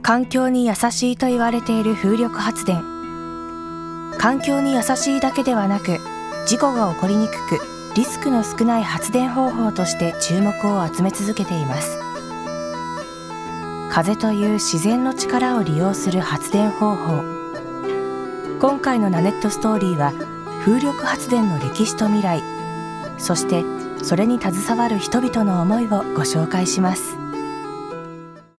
環境に優しいと言われている風力発電。環境に優しいだけではなく、事故が起こりにくくリスクの少ない発電方法として注目を集め続けています。風という自然の力を利用する発電方法。今回のナネットストーリーは風力発電の歴史と未来、そしてそれに携わる人々の思いをご紹介します。